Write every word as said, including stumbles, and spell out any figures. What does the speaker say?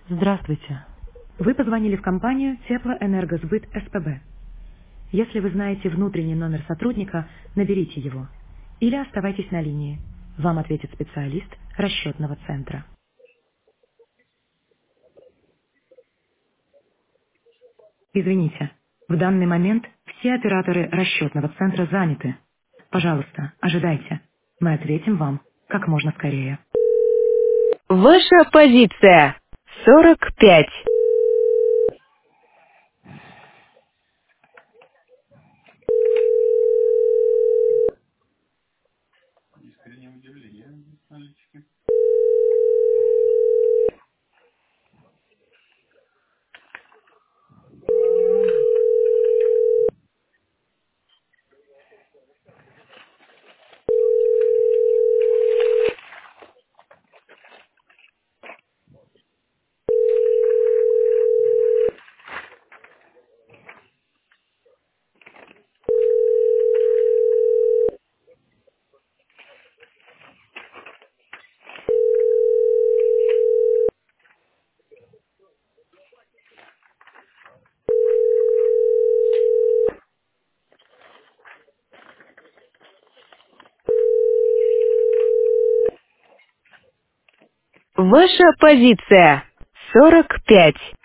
Здравствуйте. Вы позвонили в компанию Теплоэнергосбыт СПБ. Если вы знаете внутренний номер сотрудника, наберите его. Или оставайтесь на линии. Вам ответит специалист расчетного центра. Извините, в данный момент все операторы расчетного центра заняты. Пожалуйста, ожидайте. Мы ответим вам как можно скорее. Ваша позиция. сорок пять. Ваша позиция. сорок пять.